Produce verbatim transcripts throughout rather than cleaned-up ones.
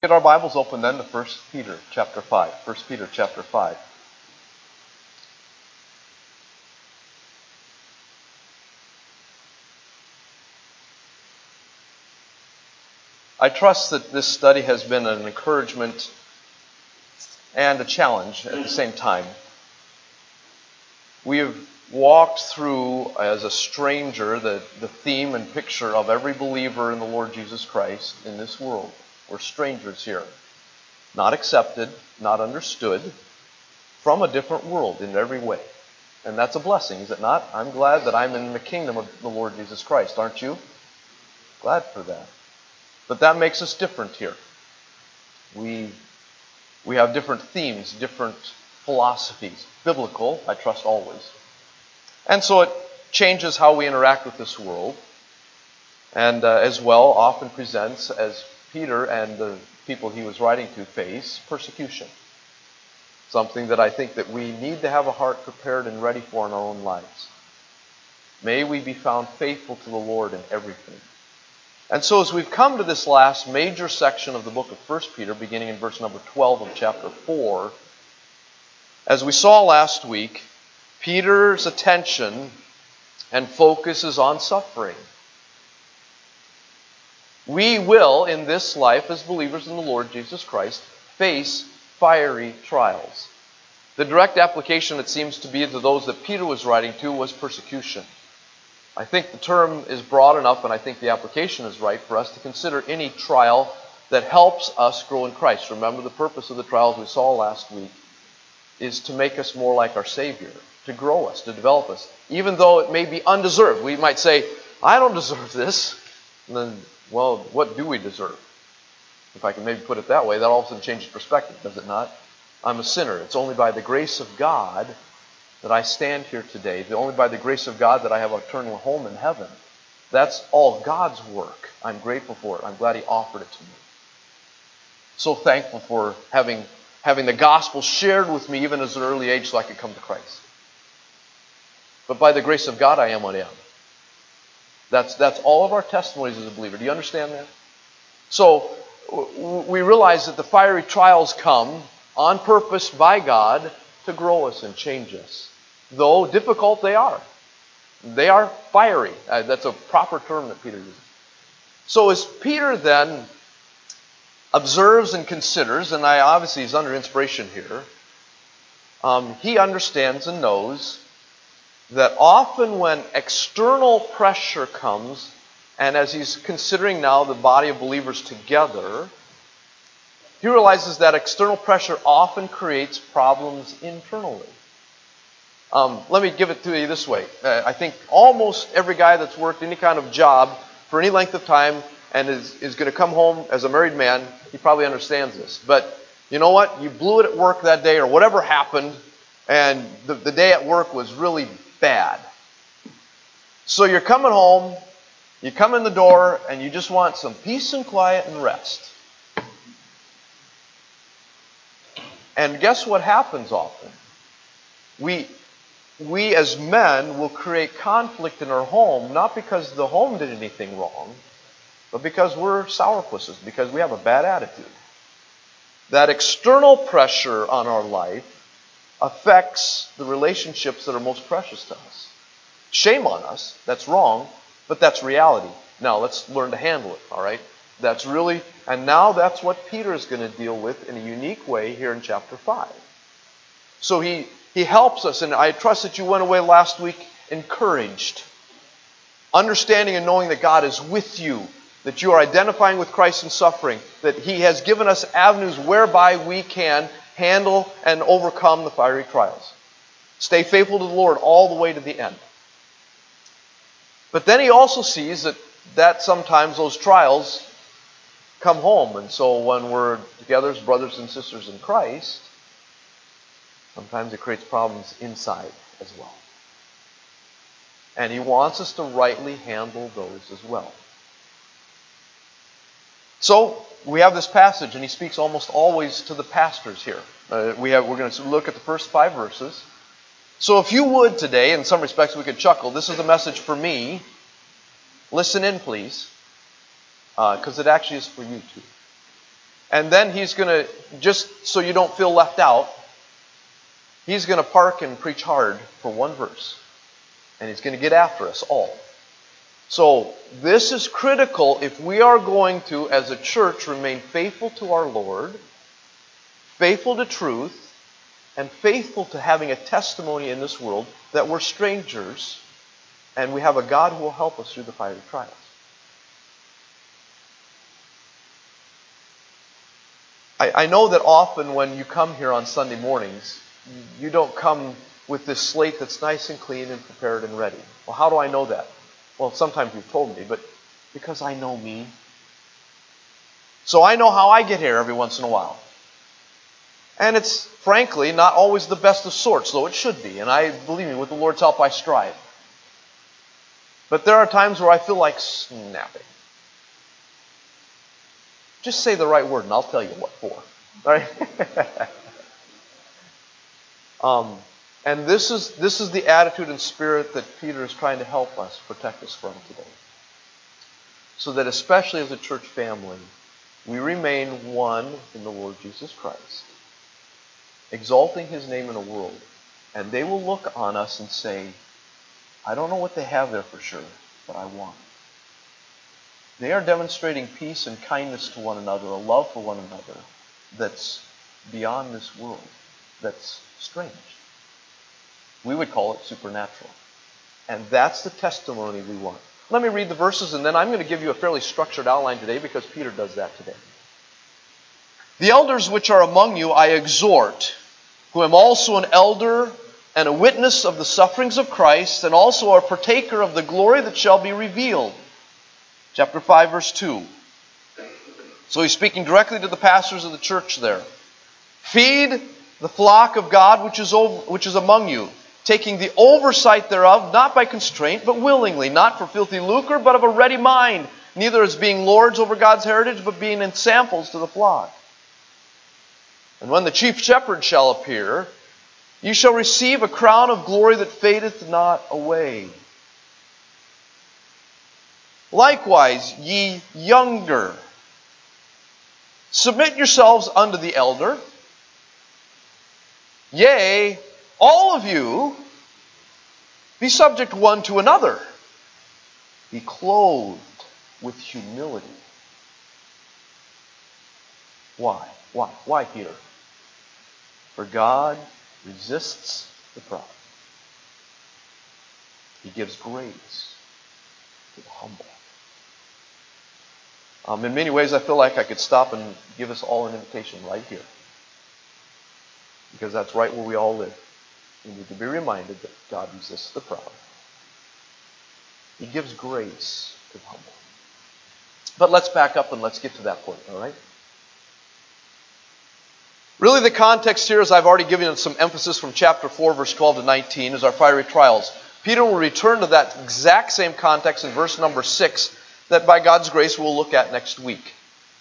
Get our Bibles open then to First Peter chapter five. First Peter chapter five. I trust that this study has been an encouragement and a challenge at the same time. We have walked through, as a stranger, the, the theme and picture of every believer in the Lord Jesus Christ in this world. We're strangers here. Not accepted, not understood, from a different world in every way. And that's a blessing, is it not? I'm glad that I'm in the kingdom of the Lord Jesus Christ, aren't you? Glad for that. But that makes us different here. We, we have different themes, different philosophies. Biblical, I trust always. And so it changes how we interact with this world. And uh, as well often presents, as Peter and the people he was writing to face, persecution. Something that I think that we need to have a heart prepared and ready for in our own lives. May we be found faithful to the Lord in everything. And so as we've come to this last major section of the book of First Peter, beginning in verse number twelve of chapter four, as we saw last week, Peter's attention and focus is on suffering. We will, in this life as believers in the Lord Jesus Christ, face fiery trials. The direct application, it seems to be, to those that Peter was writing to was persecution. I think the term is broad enough, and I think the application is right for us to consider any trial that helps us grow in Christ. Remember, the purpose of the trials we saw last week is to make us more like our Savior, to grow us, to develop us, even though it may be undeserved. We might say, I don't deserve this. And then, well, what do we deserve? If I can maybe put it that way, that all of a sudden changes perspective, does it not? I'm a sinner. It's only by the grace of God that I stand here today. It's only by the grace of God that I have an eternal home in heaven. That's all God's work. I'm grateful for it. I'm glad He offered it to me. So thankful for having, having the gospel shared with me even at an early age so I could come to Christ. But by the grace of God, I am what I am. That's, that's all of our testimonies as a believer. Do you understand that? So we realize that the fiery trials come on purpose by God to grow us and change us. Though difficult they are. They are fiery. Uh, that's a proper term that Peter uses. So as Peter then observes and considers, and I obviously he's under inspiration here, um, he understands and knows that often when external pressure comes, and as he's considering now the body of believers together, he realizes that external pressure often creates problems internally. Um, let me give it to you this way. Uh, I think almost every guy that's worked any kind of job for any length of time and is, is going to come home as a married man, he probably understands this. But you know what? You blew it at work that day or whatever happened, and the, the day at work was really bad. So you're coming home, you come in the door, and you just want some peace and quiet and rest. And guess what happens often? We, we as men will create conflict in our home, not because the home did anything wrong, but because we're sourpusses, because we have a bad attitude. That external pressure on our life affects the relationships that are most precious to us. Shame on us, that's wrong, but that's reality. Now let's learn to handle it, all right? That's really, and now that's what Peter is going to deal with in a unique way here in chapter five. So he, he helps us, and I trust that you went away last week encouraged, understanding and knowing that God is with you, that you are identifying with Christ in suffering, that He has given us avenues whereby we can handle and overcome the fiery trials. Stay faithful to the Lord all the way to the end. But then he also sees that, that sometimes those trials come home. And so when we're together as brothers and sisters in Christ, sometimes it creates problems inside as well. And he wants us to rightly handle those as well. So we have this passage, and he speaks almost always to the pastors here. Uh, we have, we're going to look at the first five verses. So if you would today, in some respects we could chuckle, this is a message for me. Listen in, please, because uh, it actually is for you too. And then he's going to, just so you don't feel left out, he's going to park and preach hard for one verse. And he's going to get after us all. So this is critical if we are going to, as a church, remain faithful to our Lord, faithful to truth, and faithful to having a testimony in this world that we're strangers and we have a God who will help us through the fiery trials. I, I know that often when you come here on Sunday mornings, you don't come with this slate that's nice and clean and prepared and ready. Well, how do I know that? Well, sometimes you've told me, but because I know me. So I know how I get here every once in a while. And it's, frankly, not always the best of sorts, though it should be. And I, believe me, with the Lord's help, I strive. But there are times where I feel like snapping. Just say the right word and I'll tell you what for. All right? um, and this is, this is the attitude and spirit that Peter is trying to help us, protect us from today. So that especially as a church family, we remain one in the Lord Jesus Christ, exalting His name in a world. And they will look on us and say, I don't know what they have there for sure, but I want it. They are demonstrating peace and kindness to one another, a love for one another that's beyond this world, that's strange. We would call it supernatural. And that's the testimony we want. Let me read the verses, and then I'm going to give you a fairly structured outline today because Peter does that today. The elders which are among you I exhort, who am also an elder and a witness of the sufferings of Christ, and also a partaker of the glory that shall be revealed. Chapter five, verse two. So he's speaking directly to the pastors of the church there. Feed the flock of God which is over, which is among you, taking the oversight thereof, not by constraint, but willingly, not for filthy lucre, but of a ready mind, neither as being lords over God's heritage, but being ensamples to the flock. And when the chief shepherd shall appear, you shall receive a crown of glory that fadeth not away. Likewise, ye younger, submit yourselves unto the elder. Yea, all of you, be subject one to another. Be clothed with humility. Why? Why? Why, Peter? For God resists the proud. He gives grace to the humble. Um, in many ways, I feel like I could stop and give us all an invitation right here. Because that's right where we all live. We need to be reminded that God resists the proud. He gives grace to the humble. But let's back up and let's get to that point, all right? Really, the context here, as I've already given some emphasis from chapter four, verse twelve to nineteen, is our fiery trials. Peter will return to that exact same context in verse number six that by God's grace we'll look at next week.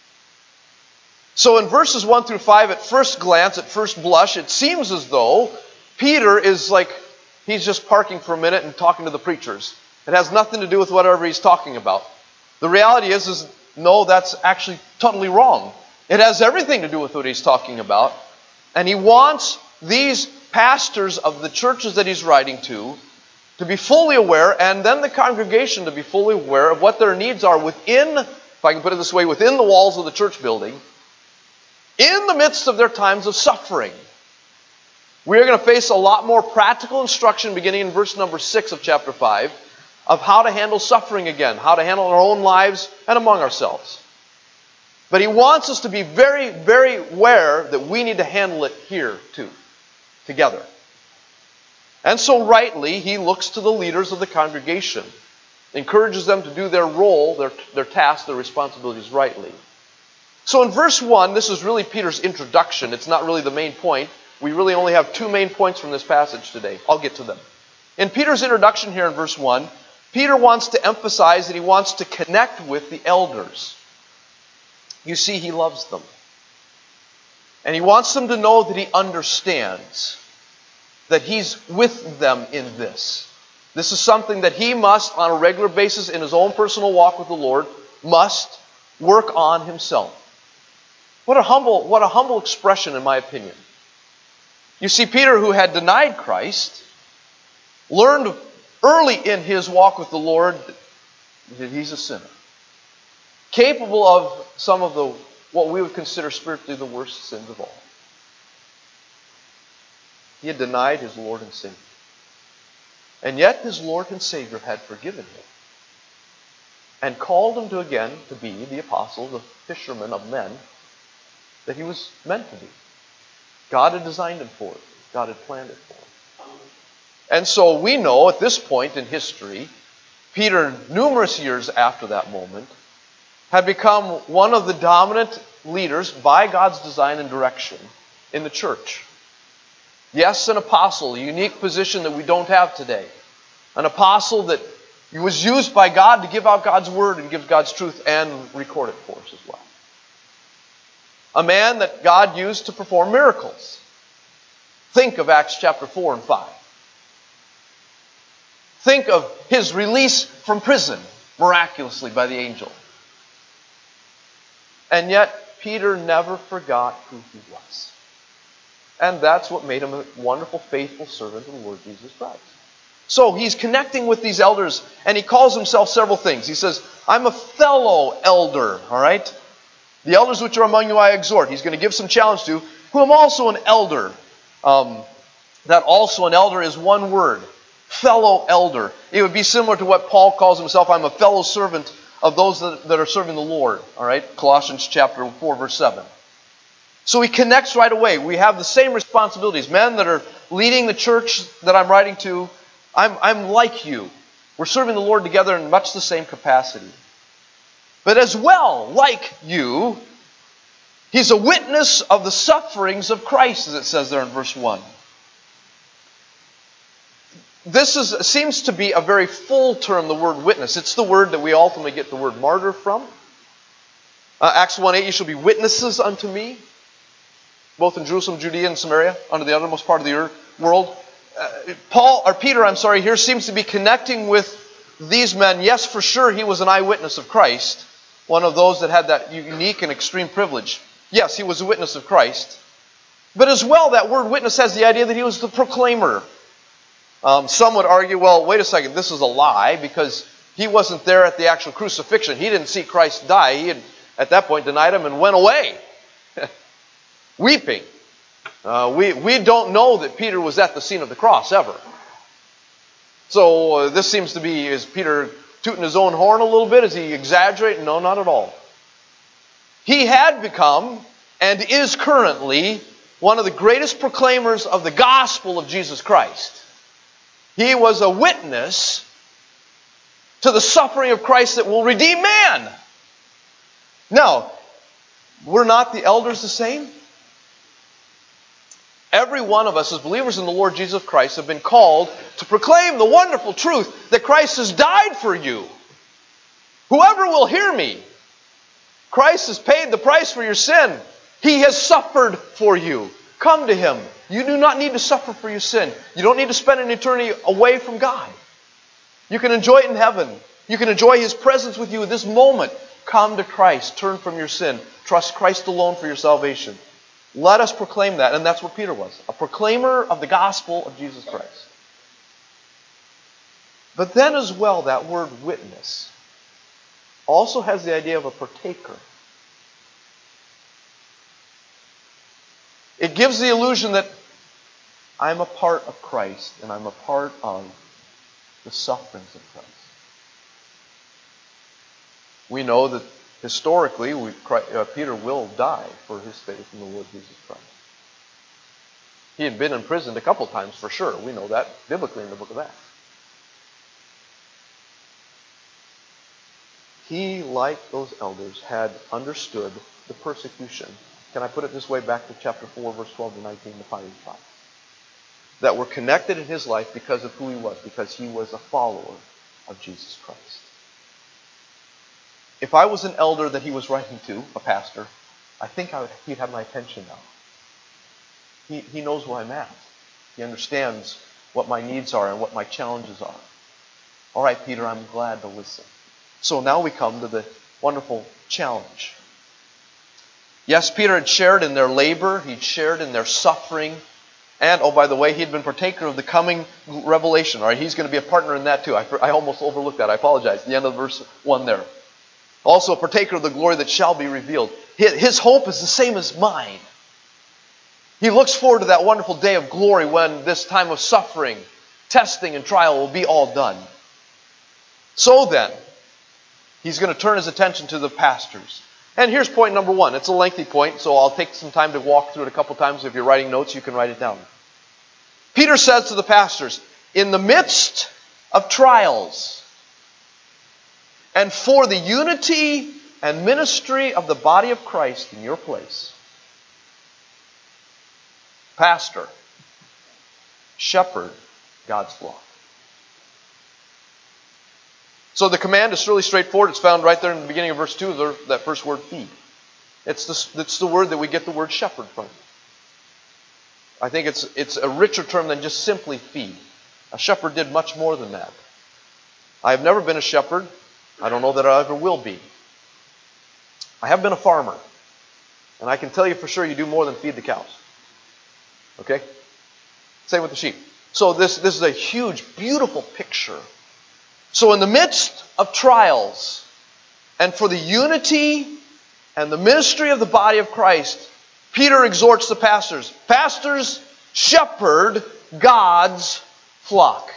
So in verses one through five, at first glance, at first blush, it seems as though Peter is like, he's just parking for a minute and talking to the preachers. It has nothing to do with whatever he's talking about. The reality is, is no, that's actually totally wrong. It has everything to do with what he's talking about. And he wants these pastors of the churches that he's writing to to be fully aware, and then the congregation to be fully aware of what their needs are within, if I can put it this way, within the walls of the church building, in the midst of their times of suffering. We are going to face a lot more practical instruction beginning in verse number six of chapter five of how to handle suffering again, how to handle our own lives and among ourselves. But he wants us to be very, very aware that we need to handle it here too, together. And so rightly, he looks to the leaders of the congregation, encourages them to do their role, their, their tasks, their responsibilities rightly. So in verse one, this is really Peter's introduction. It's not really the main point. We really only have two main points from this passage today. I'll get to them. In Peter's introduction here in verse one, Peter wants to emphasize that he wants to connect with the elders. You see, he loves them. And he wants them to know that he understands, that he's with them in this. This is something that he must, on a regular basis in his own personal walk with the Lord, must work on himself. What a humble, what a humble expression, in my opinion. You see, Peter, who had denied Christ, learned early in his walk with the Lord that he's a sinner. Capable of some of the, what we would consider spiritually the worst sins of all. He had denied his Lord and Savior. And yet his Lord and Savior had forgiven him and called him to again to be the apostle, the fisherman of men that he was meant to be. God had designed him for it. God had planned it for him. And so we know at this point in history, Peter, numerous years after that moment, had become one of the dominant leaders by God's design and direction in the church. Yes, an apostle, a unique position that we don't have today. An apostle that was used by God to give out God's word and give God's truth and record it for us as well. A man that God used to perform miracles. Think of Acts chapter four and five. Think of his release from prison miraculously by the angel. And yet, Peter never forgot who he was. And that's what made him a wonderful, faithful servant of the Lord Jesus Christ. So he's connecting with these elders, and he calls himself several things. He says, I'm a fellow elder, all right? The elders which are among you I exhort. He's going to give some challenge to, who am also an elder. Um, that also an elder is one word. Fellow elder. It would be similar to what Paul calls himself. I'm a fellow servant of those that, that are serving the Lord. All right? Colossians chapter four, verse seven. So he connects right away. We have the same responsibilities. Men that are leading the church that I'm writing to, I'm, I'm like you. We're serving the Lord together in much the same capacity. But as well, like you, he's a witness of the sufferings of Christ, as it says there in verse one. This is, seems to be a very full term, the word witness. It's the word that we ultimately get the word martyr from. Uh, Acts one eight, you shall be witnesses unto me, both in Jerusalem, Judea, and Samaria, unto the uttermost part of the earth, world. Uh, Paul, or Peter, I'm sorry, here seems to be connecting with these men. Yes, for sure, he was an eyewitness of Christ. One of those that had that unique and extreme privilege. Yes, he was a witness of Christ. But as well, that word witness has the idea that he was the proclaimer. Um, some would argue, well, wait a second, this is a lie, because he wasn't there at the actual crucifixion. He didn't see Christ die. He had, at that point, denied him and went away, weeping. Uh, we, we don't know that Peter was at the scene of the cross, ever. So uh, this seems to be, is Peter tooting his own horn a little bit? Is he exaggerating? No, not at all. He had become, and is currently, one of the greatest proclaimers of the gospel of Jesus Christ. He was a witness to the suffering of Christ that will redeem man. Now, were not the elders the same? Every one of us as believers in the Lord Jesus Christ have been called to proclaim the wonderful truth that Christ has died for you. Whoever will hear me, Christ has paid the price for your sin. He has suffered for you. Come to Him. You do not need to suffer for your sin. You don't need to spend an eternity away from God. You can enjoy it in heaven. You can enjoy His presence with you at this moment. Come to Christ. Turn from your sin. Trust Christ alone for your salvation. Let us proclaim that. And that's what Peter was. A proclaimer of the gospel of Jesus Christ. But then as well, that word witness also has the idea of a partaker. It gives the illusion that I'm a part of Christ and I'm a part of the sufferings of Christ. We know that historically we, uh, Peter will die for his faith in the Lord Jesus Christ. He had been imprisoned a couple times for sure. We know that biblically in the book of Acts. He, like those elders, had understood the persecution. Can I put it this way, back to chapter four, verse twelve to nineteen, the fiery trials, that were connected in his life because of who he was, because he was a follower of Jesus Christ. If I was an elder that he was writing to, a pastor, I think I would, he'd have my attention now. He, he knows where I'm at. He understands what my needs are and what my challenges are. All right, Peter, I'm glad to listen. So now we come to the wonderful challenge. Yes, Peter had shared in their labor. He'd shared in their suffering. And, oh, by the way, he'd been partaker of the coming revelation. All right, he's going to be a partner in that too. I, I almost overlooked that. I apologize. The end of verse one there. Also a partaker of the glory that shall be revealed. His, his hope is the same as mine. He looks forward to that wonderful day of glory when this time of suffering, testing, and trial will be all done. So then, he's going to turn his attention to the pastors. And here's point number one. It's a lengthy point, so I'll take some time to walk through it a couple times. If you're writing notes, you can write it down. Peter says to the pastors, in the midst of trials, and for the unity and ministry of the body of Christ in your place, pastor, shepherd God's flock. So the command is really straightforward. It's found right there in the beginning of verse two, that first word, feed. It's the, it's the word that we get the word shepherd from. I think it's, it's a richer term than just simply feed. A shepherd did much more than that. I have never been a shepherd. I don't know that I ever will be. I have been a farmer. And I can tell you for sure you do more than feed the cows. Okay? Same with the sheep. So this, this is a huge, beautiful picture. So in the midst of trials, and for the unity and the ministry of the body of Christ, Peter exhorts the pastors. Pastors, shepherd God's flock.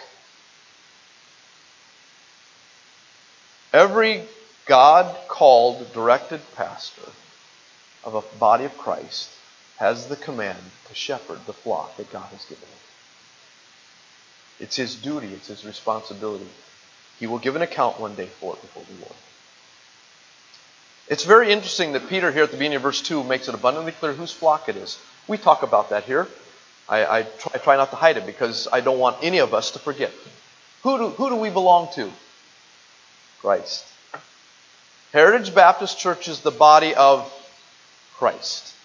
Every God-called, directed pastor of a body of Christ has the command to shepherd the flock that God has given him. It's his duty, it's his responsibility. He will give an account one day for it before the Lord. It's very interesting that Peter here at the beginning of verse two makes it abundantly clear whose flock it is. We talk about that here. I, I, try, I try not to hide it because I don't want any of us to forget. Who do, who do we belong to? Christ. Heritage Baptist Church is the body of Christ.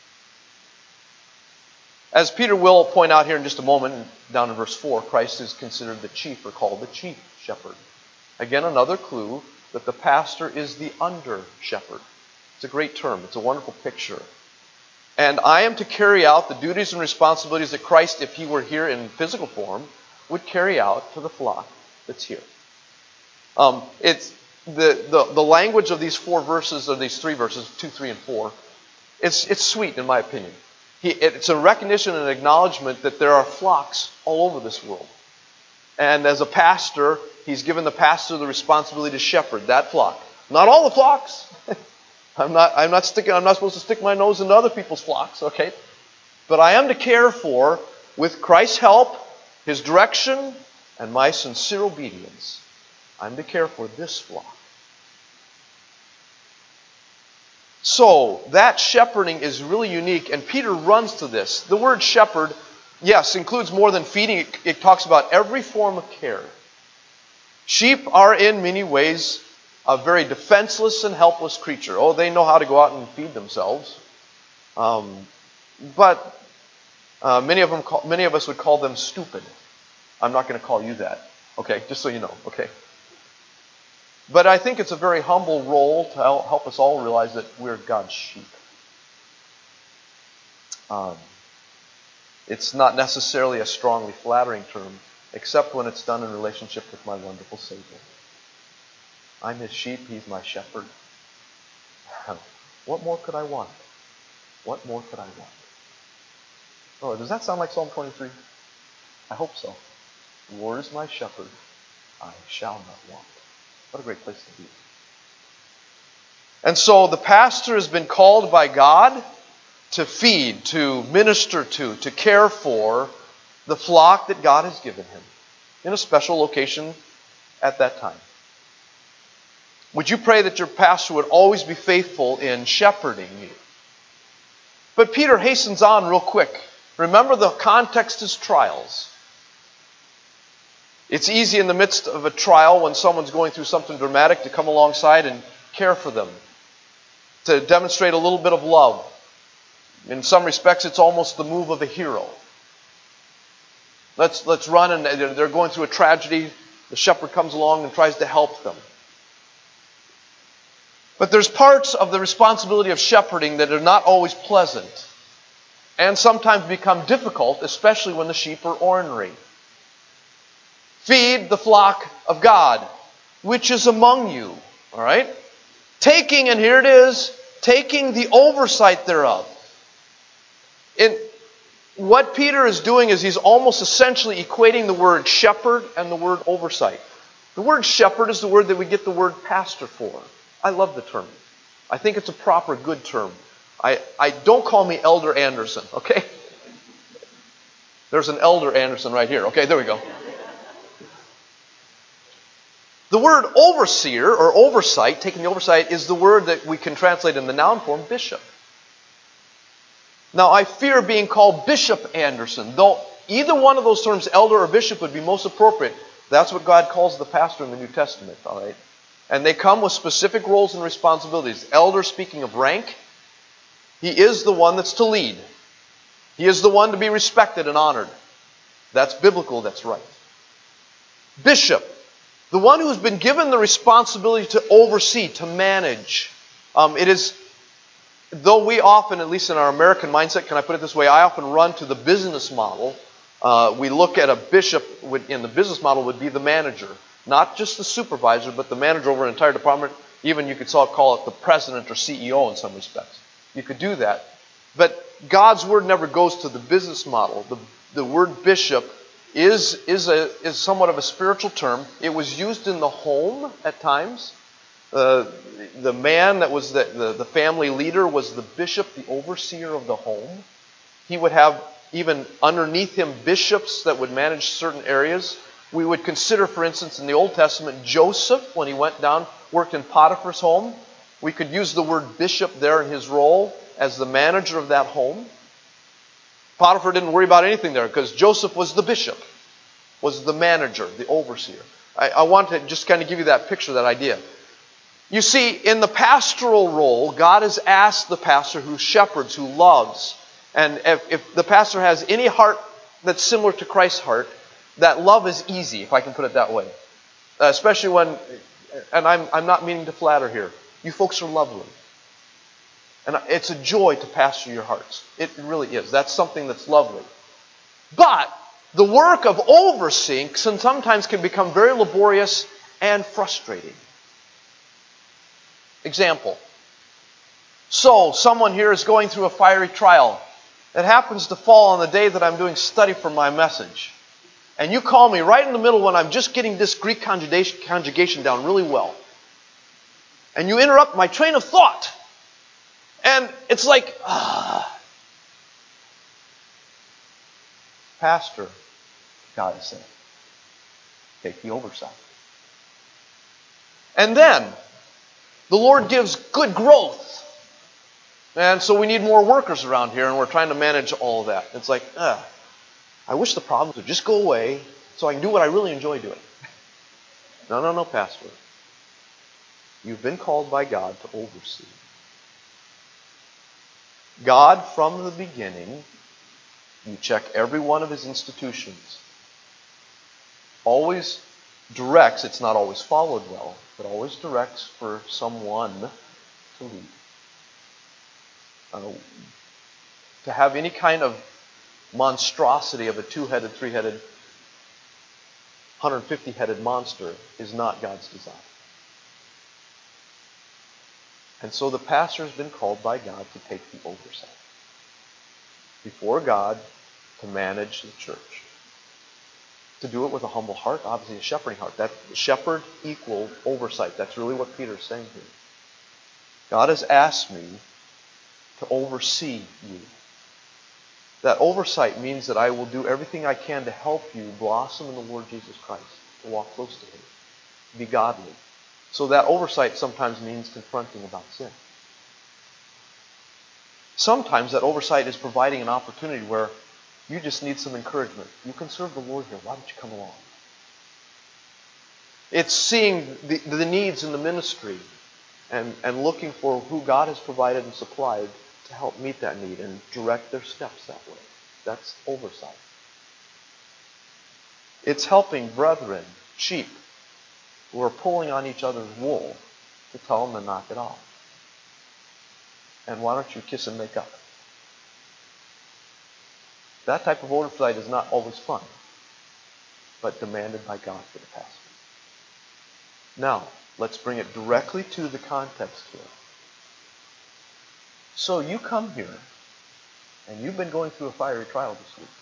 As Peter will point out here in just a moment, down in verse four, Christ is considered the chief, or called the chief shepherd. Again, another clue that the pastor is the under-shepherd. It's a great term. It's a wonderful picture. And I am to carry out the duties and responsibilities that Christ, if he were here in physical form, would carry out to the flock that's here. Um, it's the, the, the language of these four verses, or these three verses, two, three, and four, it's, it's sweet in my opinion. He, it's a recognition and acknowledgement that there are flocks all over this world. And as a pastor, he's given the pastor the responsibility to shepherd that flock. Not all the flocks. I'm not, I'm not sticking, I'm not supposed to stick my nose into other people's flocks, okay? But I am to care for, with Christ's help, his direction, and my sincere obedience, I'm to care for this flock. So, that shepherding is really unique, and Peter runs to this. The word shepherd, yes, includes more than feeding. It, it talks about every form of care. Sheep are in many ways a very defenseless and helpless creature. Oh, they know how to go out and feed themselves. Um, but uh, many of them, call, many of us would call them stupid. I'm not going to call you that. Okay, just so you know. Okay. But I think it's a very humble role to help us all realize that we're God's sheep. Um, it's not necessarily a strongly flattering term, except when it's done in relationship with my wonderful Savior. I'm his sheep, he's my shepherd. What more could I want? What more could I want? Oh, does that sound like Psalm twenty-three? I hope so. The Lord is my shepherd, I shall not want. What a great place to be. And so the pastor has been called by God to feed, to minister to, to care for the flock that God has given him in a special location at that time. Would you pray that your pastor would always be faithful in shepherding you? But Peter hastens on real quick. Remember, the context is trials. It's easy in the midst of a trial when someone's going through something dramatic to come alongside and care for them, to demonstrate a little bit of love. In some respects, it's almost the move of a hero. Let's, let's run, and they're going through a tragedy. The shepherd comes along and tries to help them. But there's parts of the responsibility of shepherding that are not always pleasant and sometimes become difficult, especially when the sheep are ornery. Feed the flock of God, which is among you. All right? Taking, and here it is, taking the oversight thereof. In what Peter is doing is he's almost essentially equating the word shepherd and the word oversight. The word shepherd is the word that we get the word pastor for. I love the term. I think it's a proper, good term. I, I don't call me Elder Anderson, okay? There's an Elder Anderson right here. Okay, there we go. The word overseer or oversight, taking the oversight, is the word that we can translate in the noun form, bishop. Now, I fear being called Bishop Anderson, though either one of those terms, elder or bishop, would be most appropriate. That's what God calls the pastor in the New Testament, all right? And they come with specific roles and responsibilities. Elder, speaking of rank, he is the one that's to lead. He is the one to be respected and honored. That's biblical, that's right. Bishop, the one who's been given the responsibility to oversee, to manage. Um, it is, though we often, at least in our American mindset, can I put it this way, I often run to the business model. Uh, we look at a bishop would, in the business model would be the manager. Not just the supervisor, but the manager over an entire department. Even you could call it the president or C E O in some respects. You could do that. But God's word never goes to the business model. The, the word bishop is, is, a, is somewhat of a spiritual term. It was used in the home at times. Uh, the man that was the, the, the family leader was the bishop, the overseer of the home. He would have even underneath him bishops that would manage certain areas. We would consider, for instance, in the Old Testament, Joseph, when he went down, worked in Potiphar's home. We could use the word bishop there in his role as the manager of that home. Potiphar didn't worry about anything there because Joseph was the bishop, was the manager, the overseer. I, I want to just kind of give you that picture, that idea. You see, in the pastoral role, God has asked the pastor who shepherds, who loves, and if, if the pastor has any heart that's similar to Christ's heart, that love is easy, if I can put it that way. Uh, especially when, and I'm, I'm not meaning to flatter here, you folks are lovely. And it's a joy to pastor your hearts. It really is. That's something that's lovely. But the work of overseeing sometimes can become very laborious and frustrating. Example. So, someone here is going through a fiery trial. It happens to fall on the day that I'm doing study for my message. And you call me right in the middle when I'm just getting this Greek conjugation, conjugation down really well. And you interrupt my train of thought. And it's like, ah. Pastor, God is saying, take the oversight. And then, the Lord gives good growth. And so we need more workers around here, and we're trying to manage all of that. It's like, ah, I wish the problems would just go away so I can do what I really enjoy doing. No, no, no, Pastor. You've been called by God to oversee. God, from the beginning, you check every one of His institutions, always directs, it's not always followed well, but always directs for someone to lead. Uh, to have any kind of monstrosity of a two-headed, three-headed, one hundred fifty-headed monster is not God's design. And so the pastor has been called by God to take the oversight before God, to manage the church. To do it with a humble heart, obviously a shepherding heart. That shepherd equal oversight. That's really what Peter's saying here. God has asked me to oversee you. That oversight means that I will do everything I can to help you blossom in the Lord Jesus Christ, to walk close to Him, to be godly. So that oversight sometimes means confronting about sin. Sometimes that oversight is providing an opportunity where you just need some encouragement. You can serve the Lord here. Why don't you come along? It's seeing the, the needs in the ministry and, and looking for who God has provided and supplied to help meet that need and direct their steps that way. That's oversight. It's helping brethren, sheep, who are pulling on each other's wool to tell them to knock it off. And why don't you kiss and make up? That type of oversight is not always fun, but demanded by God for the pastor. Now, let's bring it directly to the context here. So you come here, and you've been going through a fiery trial this week.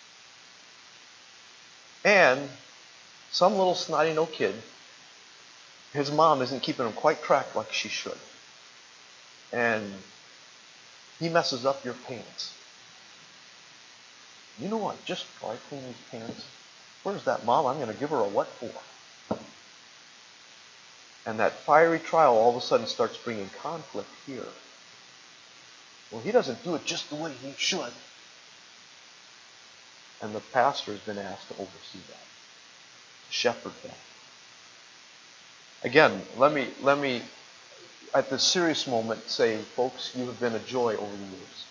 And some little snotty no kid, his mom isn't keeping him quite tracked like she should. And he messes up your pants. You know what? Just dry clean these pants. Where's that mom? I'm going to give her a what for? And that fiery trial all of a sudden starts bringing conflict here. Well, he doesn't do it just the way he should. And the pastor has been asked to oversee that, to shepherd that. Again, let me, let me, at this serious moment, say, folks, you have been a joy over the years.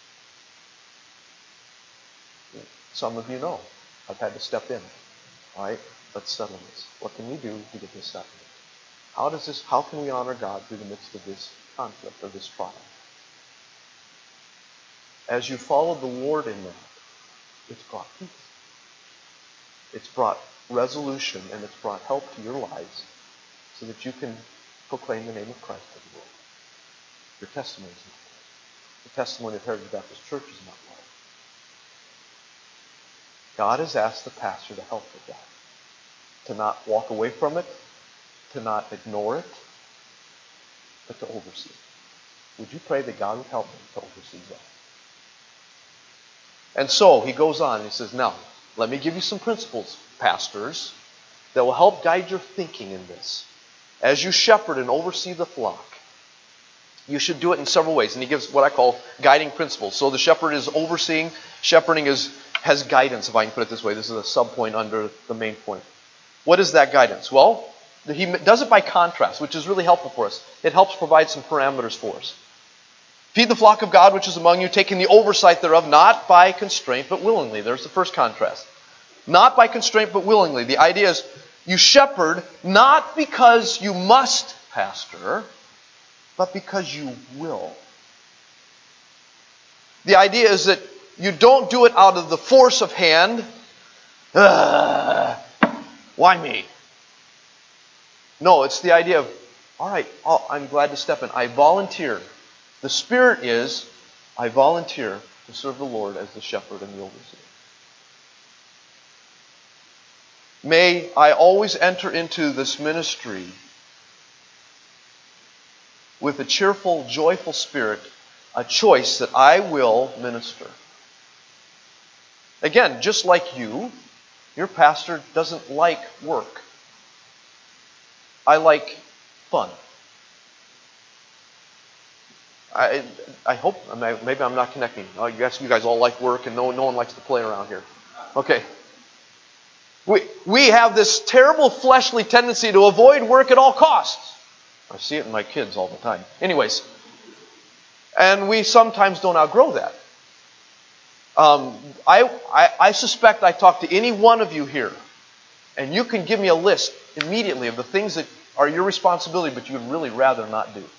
Some of you know I've had to step in. All right, let's settle this. What can we do to get this settled? How does this? How can we honor God through the midst of this conflict or this trial? As you follow the Lord in that, it's brought peace. It's brought resolution and it's brought help to your lives so that you can proclaim the name of Christ to the world. Your testimony is not lost. The testimony of Heritage Baptist Church is not lost. God has asked the pastor to help with that. To not walk away from it, to not ignore it, but to oversee it. Would you pray that God would help me to oversee that? And so he goes on and he says, now, let me give you some principles, pastors, that will help guide your thinking in this. As you shepherd and oversee the flock, you should do it in several ways. And he gives what I call guiding principles. So the shepherd is overseeing. Shepherding is has guidance, if I can put it this way. This is a sub-point under the main point. What is that guidance? Well, he does it by contrast, which is really helpful for us. It helps provide some parameters for us. Feed the flock of God which is among you, taking the oversight thereof, not by constraint, but willingly. There's the first contrast. Not by constraint, but willingly. The idea is you shepherd not because you must pastor, but because you will. The idea is that you don't do it out of the force of hand. Ugh, why me? No, it's the idea of, all right, I'm glad to step in. I volunteer. The spirit is, I volunteer to serve the Lord as the shepherd and the overseer. May I always enter into this ministry with a cheerful, joyful spirit, a choice that I will minister. Again, just like you, your pastor doesn't like work. I like fun. I I hope, maybe I'm not connecting. I guess you guys all like work and no, no one likes to play around here. Okay. We, we have this terrible fleshly tendency to avoid work at all costs. I see it in my kids all the time. Anyways, and we sometimes don't outgrow that. Um, I, I, I suspect I talk to any one of you here, and you can give me a list immediately of the things that are your responsibility, but you would really rather not do.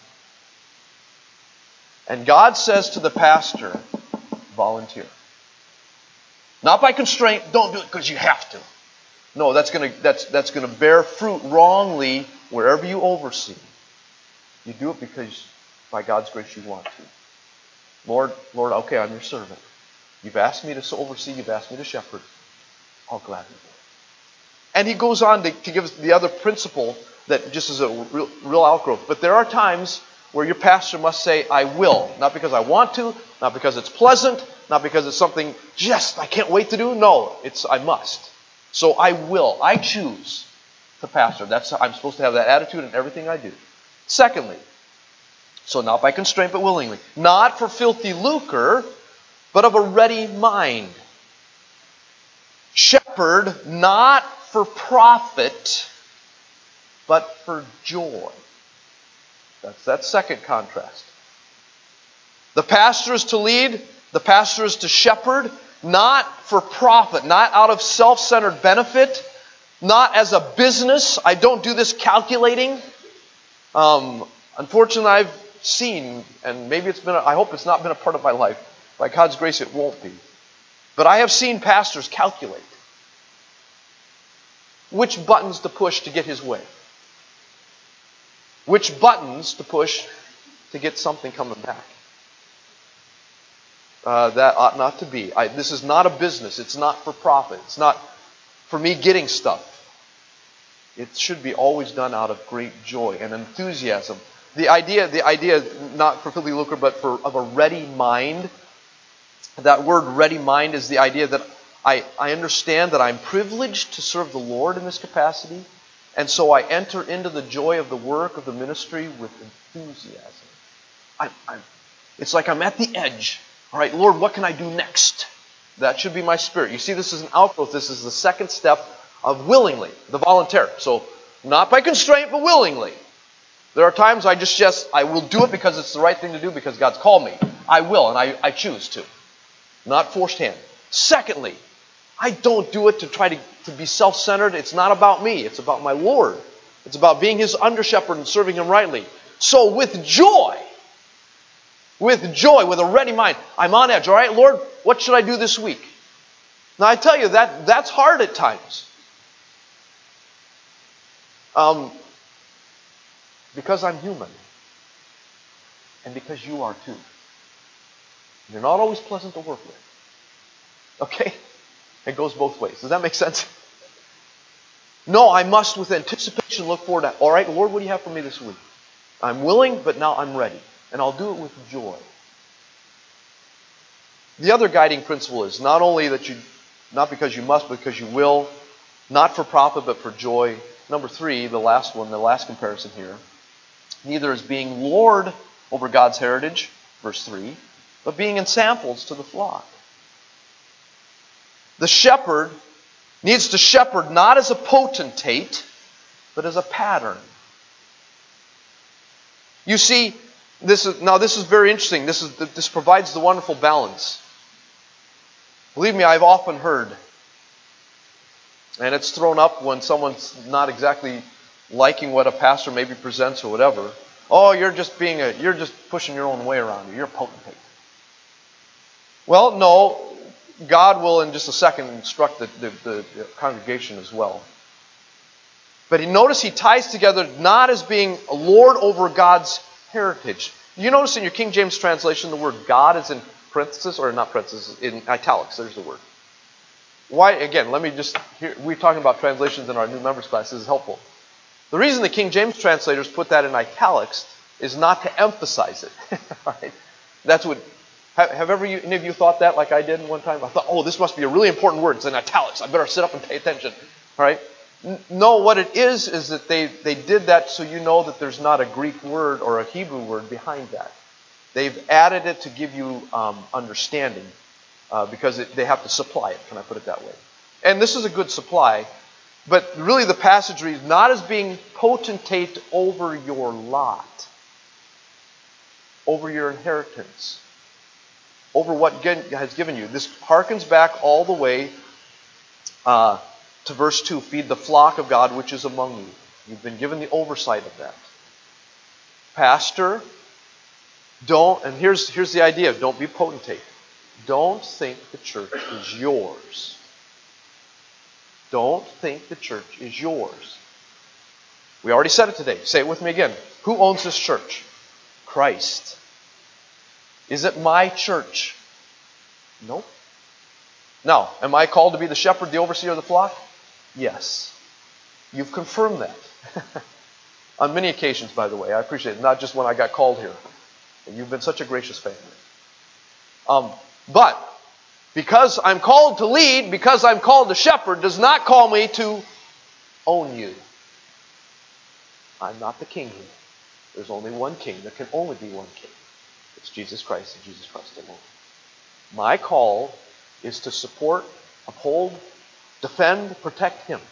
And God says to the pastor, volunteer. Not by constraint, don't do it because you have to. No, that's going to that's that's going to bear fruit wrongly wherever you oversee. You do it because by God's grace you want to. Lord, Lord, okay, I'm your servant. You've asked me to oversee, you've asked me to shepherd. I'll gladly do it. And he goes on to, to give us the other principle that just is a real, real outgrowth. But there are times where your pastor must say, I will. Not because I want to, not because it's pleasant, not because it's something just I can't wait to do. No, it's I must. So I will. I choose to pastor. That's I'm supposed to have that attitude in everything I do. Secondly, so not by constraint but willingly. Not for filthy lucre, but of a ready mind. Shepherd not for profit, but for joy. That's that second contrast. The pastor is to lead, the pastor is to shepherd, not for profit, not out of self-centered benefit, not as a business. I don't do this calculating. Um, unfortunately, I've seen, and maybe it's been, a, I hope it's not been a part of my life. By God's grace, it won't be. But I have seen pastors calculate which buttons to push to get his way. Which buttons to push to get something coming back. Uh, that ought not to be. I, this is not a business. It's not for profit. It's not for me getting stuff. It should be always done out of great joy and enthusiasm. The idea, the idea, not for filthy lucre, but for of a ready mind. That word "ready mind" is the idea that I, I understand that I'm privileged to serve the Lord in this capacity, and so I enter into the joy of the work of the ministry with enthusiasm. I'm, I'm, it's like I'm at the edge. All right, Lord, what can I do next? That should be my spirit. You see, this is an outgrowth. This is the second step of willingly, the volunteer. So, not by constraint, but willingly. There are times I just, just, I will do it because it's the right thing to do, because God's called me. I will, and I, I choose to. Not forced hand. Secondly, I don't do it to try to, to be self-centered. It's not about me. It's about my Lord. It's about being His under-shepherd and serving Him rightly. So with joy, with joy, with a ready mind, I'm on edge. All right, Lord, what should I do this week? Now I tell you, that that's hard at times. Um, because I'm human. And because you are too. You're not always pleasant to work with. Okay? It goes both ways. Does that make sense? No, I must with anticipation look forward to, all right, Lord, what do you have for me this week? I'm willing, but now I'm ready. And I'll do it with joy. The other guiding principle is not only that you, not because you must, but because you will, not for profit, but for joy. Number three, the last one, the last comparison here. Neither is being Lord over God's heritage, verse three, but being in samples to the flock. The shepherd needs to shepherd not as a potentate, but as a pattern. You see, this is now this is very interesting. This is this provides the wonderful balance. Believe me, I've often heard, and it's thrown up when someone's not exactly liking what a pastor maybe presents or whatever. Oh, you're just being a you're just pushing your own way around. You're a potentate. Well, no. God will in just a second instruct the, the, the congregation as well. But he, notice he ties together not as being a Lord over God's heritage. You notice in your King James translation the word God is in parentheses, or not parentheses, in italics. There's the word. Why? Again, let me just, here, we're talking about translations in our new members class. This is helpful. The reason the King James translators put that in italics is not to emphasize it. Right? That's what... Have, have ever you, any of you thought that like I did one time? I thought, oh, this must be a really important word. It's in italics. I better sit up and pay attention. All right? N- no, what it is is that they, they did that so you know that there's not a Greek word or a Hebrew word behind that. They've added it to give you um, understanding uh, because it, they have to supply it. Can I put it that way? And this is a good supply. But really the passage reads, not as being potentate over your lot, over your inheritance, over what God has given you. This harkens back all the way uh, to verse two. Feed the flock of God which is among you. You've been given the oversight of that. Pastor, don't, and here's, here's the idea, don't be potentate. Don't think the church is yours. Don't think the church is yours. We already said it today. Say it with me again. Who owns this church? Christ. Is it my church? Nope. Now, am I called to be the shepherd, the overseer of the flock? Yes. You've confirmed that. On many occasions, by the way. I appreciate it. Not just when I got called here. You've been such a gracious family. Um, but, because I'm called to lead, because I'm called to shepherd, does not call me to own you. I'm not the king here. There's only one king. There can only be one king. It's Jesus Christ and Jesus Christ alone. My call is to support, uphold, defend, protect Him.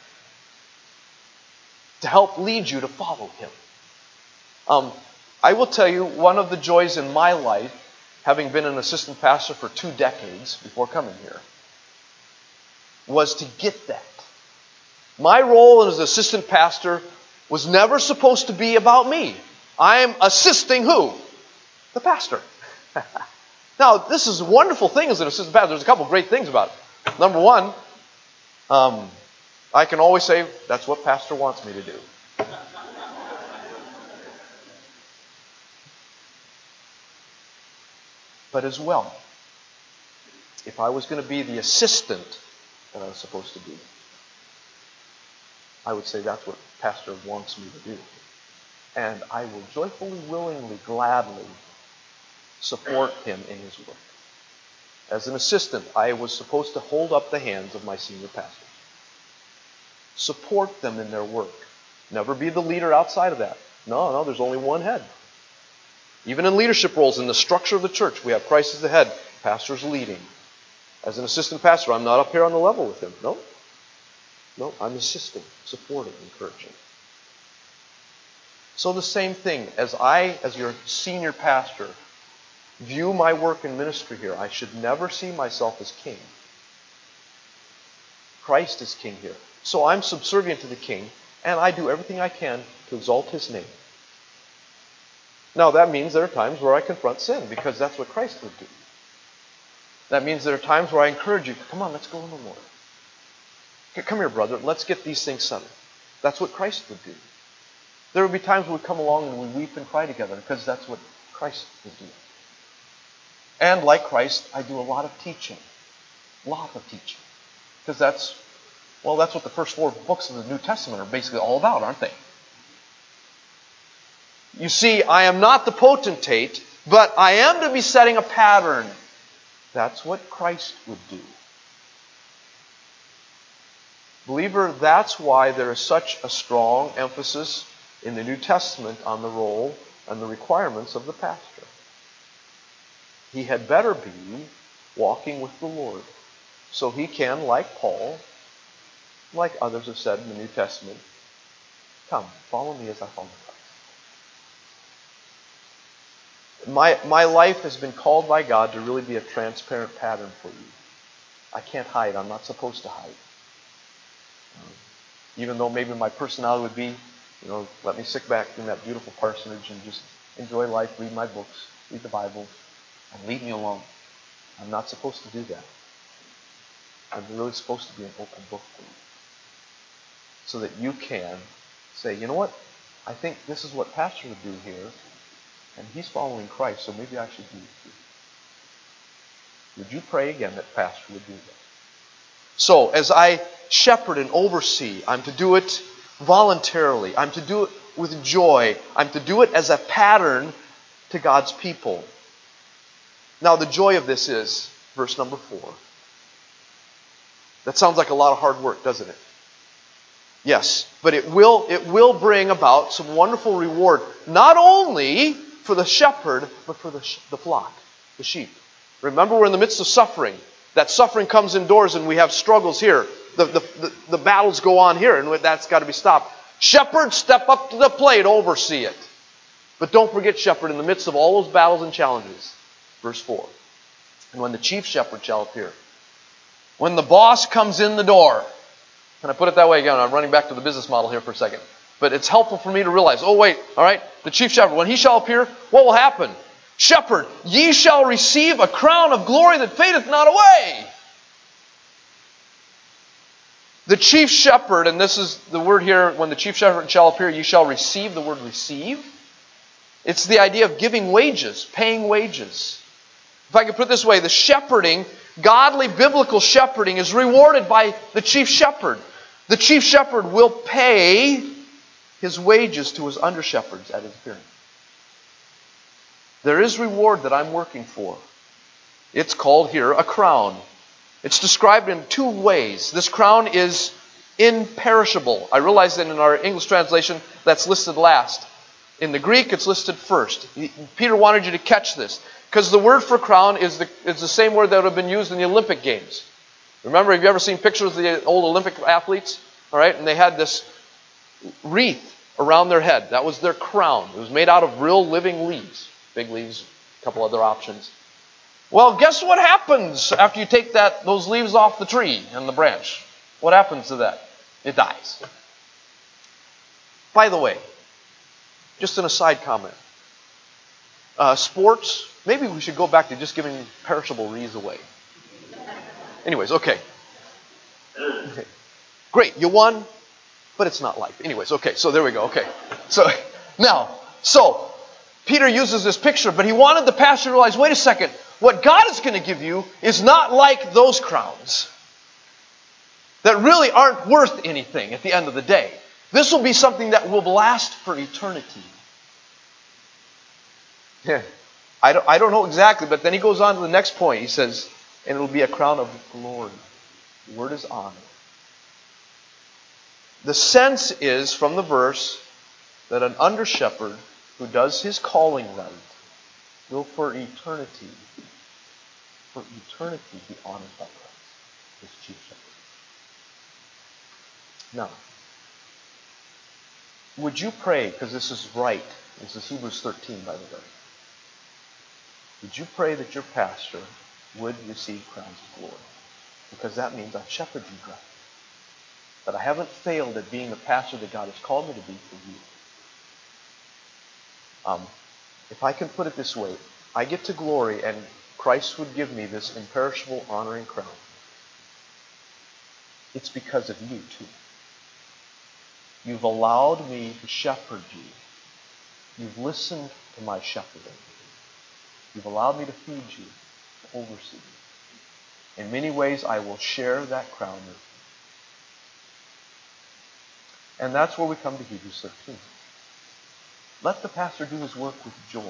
To help lead you to follow Him. Um, I will tell you, one of the joys in my life, having been an assistant pastor for two decades before coming here, was to get that. My role as assistant pastor was never supposed to be about me. I am assisting who? The pastor. Now, this is a wonderful thing as an assistant pastor. There's a couple great things about it. Number one, um, I can always say, that's what pastor wants me to do. But as well, if I was going to be the assistant that I was supposed to be, I would say that's what pastor wants me to do. And I will joyfully, willingly, gladly support him in his work. As an assistant, I was supposed to hold up the hands of my senior pastors. Support them in their work. Never be the leader outside of that. No, no, there's only one head. Even in leadership roles, in the structure of the church, we have Christ as the head, pastors leading. As an assistant pastor, I'm not up here on the level with him. No. No, I'm assisting, supporting, encouraging. So the same thing, as I, as your senior pastor, view my work in ministry here, I should never see myself as king. Christ is king here. So I'm subservient to the king, and I do everything I can to exalt his name. Now that means there are times where I confront sin, because that's what Christ would do. That means there are times where I encourage you, come on, let's go in the Lord. Come here, brother, let's get these things settled. That's what Christ would do. There would be times when we come along and we weep and cry together, because that's what Christ would do. And like Christ, I do a lot of teaching. A lot of teaching. Because that's, well, that's what the first four books of the New Testament are basically all about, aren't they? You see, I am not the potentate, but I am to be setting a pattern. That's what Christ would do. Believer, that's why there is such a strong emphasis in the New Testament on the role and the requirements of the pastor. He had better be walking with the Lord, so he can, like Paul, like others have said in the New Testament, come, follow me as I follow Christ. My, my life has been called by God to really be a transparent pattern for you. I can't hide. I'm not supposed to hide. Um, even though maybe my personality would be, you know, let me sit back in that beautiful parsonage and just enjoy life, read my books, read the Bible, and leave me alone. I'm not supposed to do that. I'm really supposed to be an open book for you. So that you can say, you know what? I think this is what pastor would do here. And he's following Christ, so maybe I should do it too. Would you pray again that pastor would do that? So, as I shepherd and oversee, I'm to do it voluntarily. I'm to do it with joy. I'm to do it as a pattern to God's people. Now, the joy of this is, verse number four. That sounds like a lot of hard work, doesn't it? Yes, but it will, it will bring about some wonderful reward, not only for the shepherd, but for the, the flock, the sheep. Remember, we're in the midst of suffering. That suffering comes indoors and we have struggles here. The, the, the, the battles go on here, and that's got to be stopped. Shepherd, step up to the plate, oversee it. But don't forget, shepherd, in the midst of all those battles and challenges. Verse four. And when the chief shepherd shall appear, when the boss comes in the door, can I put it that way again? I'm running back to the business model here for a second. But it's helpful for me to realize, oh wait, all right, the chief shepherd, when he shall appear, what will happen? Shepherd, ye shall receive a crown of glory that fadeth not away. The chief shepherd, and this is the word here, when the chief shepherd shall appear, ye shall receive, the word receive. It's the idea of giving wages, paying wages. If I could put it this way, the shepherding, godly biblical shepherding is rewarded by the chief shepherd. The chief shepherd will pay his wages to his under-shepherds at his appearing. There is reward that I'm working for. It's called here a crown. It's described in two ways. This crown is imperishable. I realize that in our English translation that's listed last. In the Greek, it's listed first. Peter wanted you to catch this, because the word for crown is the, is the same word that would have been used in the Olympic Games. Remember, have you ever seen pictures of the old Olympic athletes? All right, and they had this wreath around their head. That was their crown. It was made out of real living leaves. Big leaves, a couple other options. Well, guess what happens after you take that those leaves off the tree and the branch? What happens to that? It dies. By the way, just an aside comment. Uh, sports, maybe we should go back to just giving perishable wreaths away. Anyways, okay. okay. Great, you won, but it's not life. Anyways, okay, so there we go. Okay. So, now, so, Peter uses this picture, but he wanted the pastor to realize, wait a second, what God is going to give you is not like those crowns that really aren't worth anything at the end of the day. This will be something that will last for eternity. Yeah. I don't, I don't know exactly, but then he goes on to the next point. He says, and it will be a crown of glory. The word is honor. The sense is, from the verse, that an under-shepherd who does his calling right will for eternity, for eternity be honored by Christ, his chief shepherd. Now, would you pray, because this is right, this is Hebrews thirteen, by the way. Would you pray that your pastor would receive crowns of glory? Because that means I've shepherded you right. That I haven't failed at being the pastor that God has called me to be for you. Um, if I can put it this way, I get to glory and Christ would give me this imperishable honoring crown. It's because of you too. You've allowed me to shepherd you. You've listened to my shepherding. You've allowed me to feed you, to oversee you. In many ways, I will share that crown with you. And that's where we come to Hebrews thirteen. Let the pastor do his work with joy.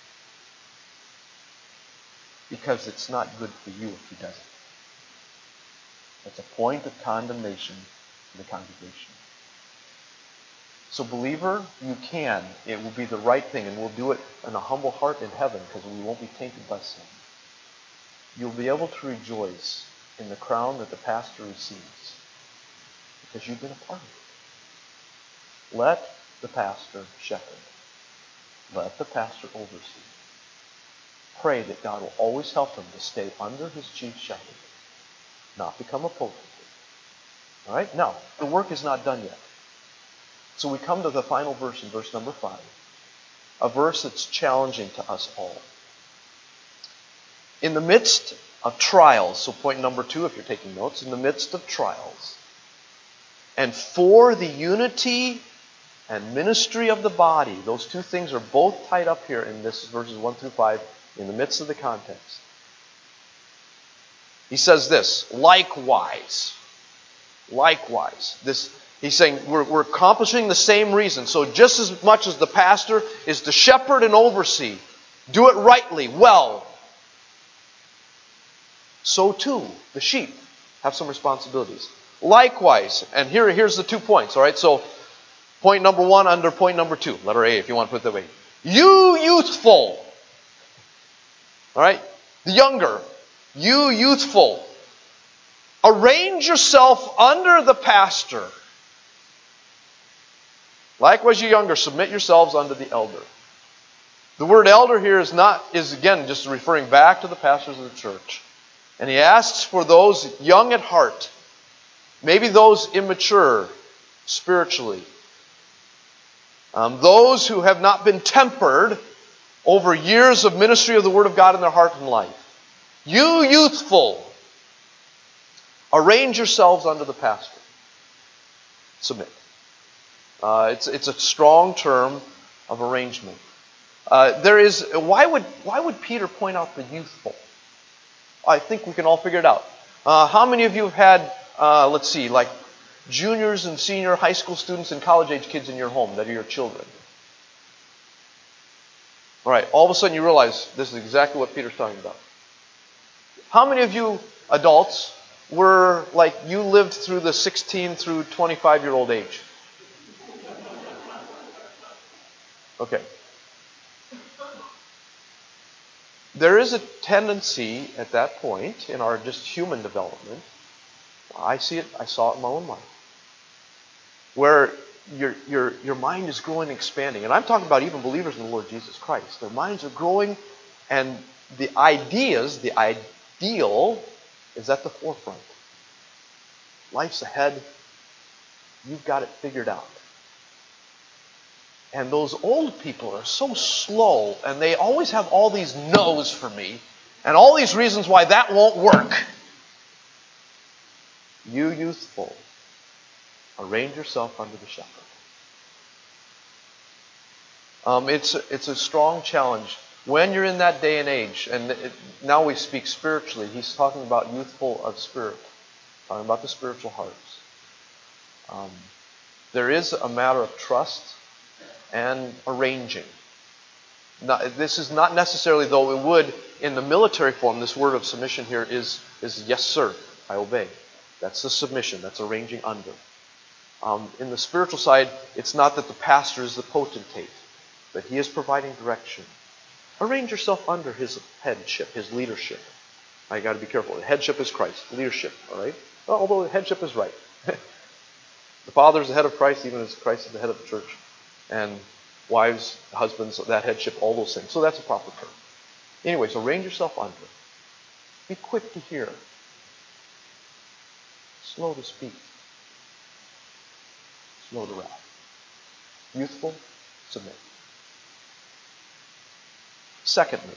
Because it's not good for you if he doesn't. It's a point of condemnation to the congregation. So believer, you can. It will be the right thing, and we'll do it in a humble heart in heaven because we won't be tainted by sin. You'll be able to rejoice in the crown that the pastor receives because you've been a part of it. Let the pastor shepherd. Let the pastor oversee. Pray that God will always help him to stay under his chief shepherd, not become a potentate. All right? Now, the work is not done yet. So we come to the final verse in verse number five, a verse that's challenging to us all. In the midst of trials, so point number two if you're taking notes, in the midst of trials, and for the unity and ministry of the body, those two things are both tied up here in this verses one through five, in the midst of the context. He says this, likewise, likewise, this He's saying we're, we're accomplishing the same reason. So just as much as the pastor is to shepherd and oversee, do it rightly, well, so too the sheep have some responsibilities. Likewise, and here, here's the two points, all right? So point number one under point number two, letter A if you want to put it that way. You youthful, all right? The younger, you youthful, arrange yourself under the pastor. Likewise, you younger, submit yourselves unto the elder. The word elder here is not is again just referring back to the pastors of the church. And he asks for those young at heart, maybe those immature spiritually, um, those who have not been tempered over years of ministry of the Word of God in their heart and life. You youthful, arrange yourselves unto the pastor. Submit. Uh, it's it's a strong term of arrangement. Uh, there is why would why would Peter point out the youthful? I think we can all figure it out. Uh, how many of you have had uh, let's see, like juniors and senior high school students and college age kids in your home that are your children? All right. All of a sudden you realize this is exactly what Peter's talking about. How many of you adults were like you lived through the sixteen through twenty-five year old age? Okay. There is a tendency at that point in our just human development, I see it, I saw it in my own life, where your, your, your mind is growing and expanding. And I'm talking about even believers in the Lord Jesus Christ. Their minds are growing and the ideas, the ideal is at the forefront. Life's ahead. You've got it figured out. And those old people are so slow, and they always have all these no's for me, and all these reasons why that won't work. You youthful, arrange yourself under the shepherd. Um, it's, it's a strong challenge. When you're in that day and age, and it, now we speak spiritually, he's talking about youthful of spirit, talking about the spiritual hearts. Um, there is a matter of trust and arranging. Not, this is not necessarily, though it would, in the military form, this word of submission here is, is yes, sir, I obey. That's the submission, that's arranging under. Um, in the spiritual side, it's not that the pastor is the potentate, but he is providing direction. Arrange yourself under his headship, his leadership. I got to be careful. Headship is Christ. Leadership, all right? Well, although headship is right. The Father is the head of Christ, even as Christ is the head of the church. And wives, husbands, that headship, all those things. So that's a proper term. Anyways, arrange yourself under. Be quick to hear. Slow to speak. Slow to wrath. Youthful, submit. Secondly,